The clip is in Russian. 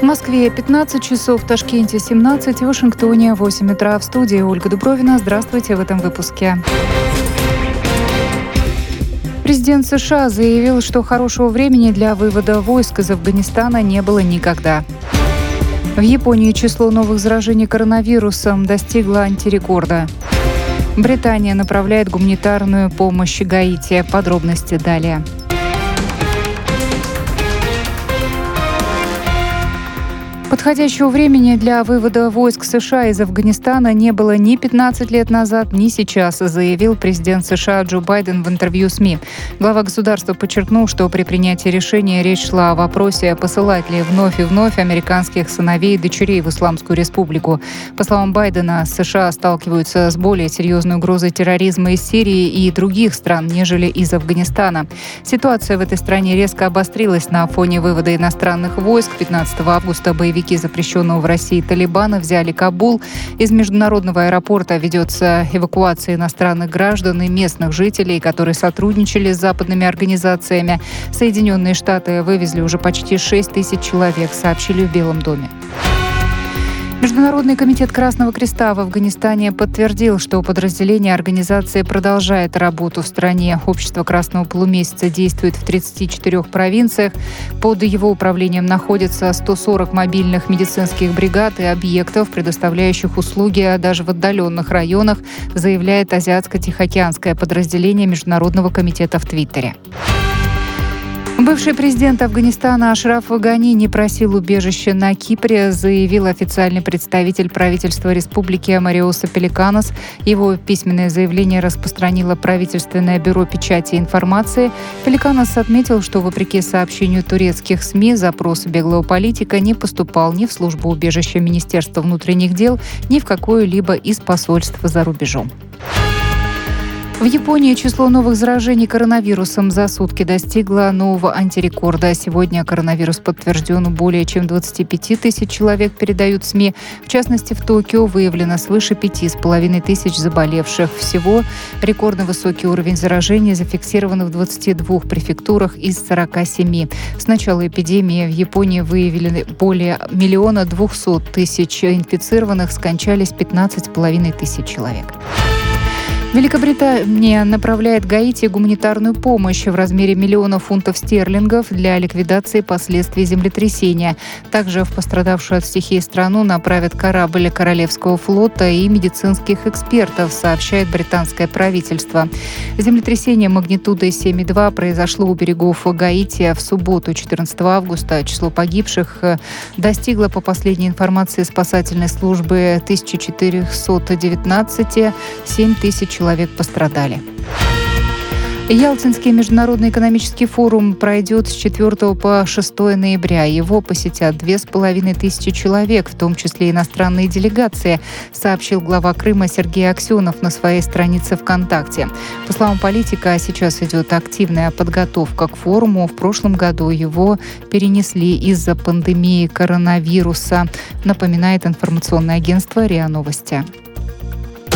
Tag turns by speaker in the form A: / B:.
A: Москве 15 часов, в Ташкенте 17, в Вашингтоне 8 утра. В студии Ольга Дубровина. Здравствуйте в этом выпуске. Президент США заявил, что хорошего времени для вывода войск из Афганистана не было никогда. В Японии число новых заражений коронавирусом достигло антирекорда. Британия направляет гуманитарную помощь Гаити. Подробности далее. Подходящего времени для вывода войск США из Афганистана не было ни 15 лет назад, ни сейчас, заявил президент США Джо Байден в интервью СМИ. Глава государства подчеркнул, что при принятии решения речь шла о вопросе, посылать ли вновь и вновь американских сыновей и дочерей в Исламскую республику. По словам Байдена, США сталкиваются с более серьезной угрозой терроризма из Сирии и других стран, нежели из Афганистана. Ситуация в этой стране резко обострилась на фоне вывода иностранных войск. 15 августа боевики запрещенного в России Талибана взяли Кабул. Из международного аэропорта ведется эвакуация иностранных граждан и местных жителей, которые сотрудничали с западными организациями. Соединенные Штаты вывезли уже почти 6 тысяч человек, сообщили в Белом доме. Международный комитет Красного Креста в Афганистане подтвердил, что подразделение организации продолжает работу в стране. Общество Красного Полумесяца действует в 34 провинциях. Под его управлением находятся 140 мобильных медицинских бригад и объектов, предоставляющих услуги даже в отдаленных районах, заявляет Азиатско-Тихоокеанское подразделение Международного комитета в Твиттере. Бывший президент Афганистана Ашраф Гани не просил убежища на Кипре, заявил официальный представитель правительства республики Мариоса Пеликанос. Его письменное заявление распространило правительственное бюро печати и информации. Пеликанос отметил, что вопреки сообщению турецких СМИ, запрос беглого политика не поступал ни в службу убежища Министерства внутренних дел, ни в какое-либо из посольств за рубежом. В Японии число новых заражений коронавирусом за сутки достигло нового антирекорда. Сегодня коронавирус подтвержден у более чем 25 тысяч человек, передают СМИ. В частности, в Токио выявлено свыше 5,5 тысяч заболевших. Всего рекордно высокий уровень заражения зафиксирован в 22 префектурах из 47. С начала эпидемии в Японии выявили более 1 200 000 инфицированных, скончались 15,5 тысяч человек. Великобритания направляет Гаити гуманитарную помощь в размере миллиона фунтов стерлингов для ликвидации последствий землетрясения. Также в пострадавшую от стихии страну направят корабль Королевского флота и медицинских экспертов, сообщает британское правительство. Землетрясение магнитудой 7,2 произошло у берегов Гаити в субботу, 14 августа. Число погибших достигло, по последней информации спасательной службы, 1419, 7 тысяч человек пострадали. Ялтинский международный экономический форум пройдет с 4 по 6 ноября. Его посетят 2500 человек, в том числе иностранные делегации, сообщил глава Крыма Сергей Аксенов на своей странице ВКонтакте. По словам политика, сейчас идет активная подготовка к форуму. В прошлом году его перенесли из-за пандемии коронавируса, напоминает информационное агентство РИА Новости.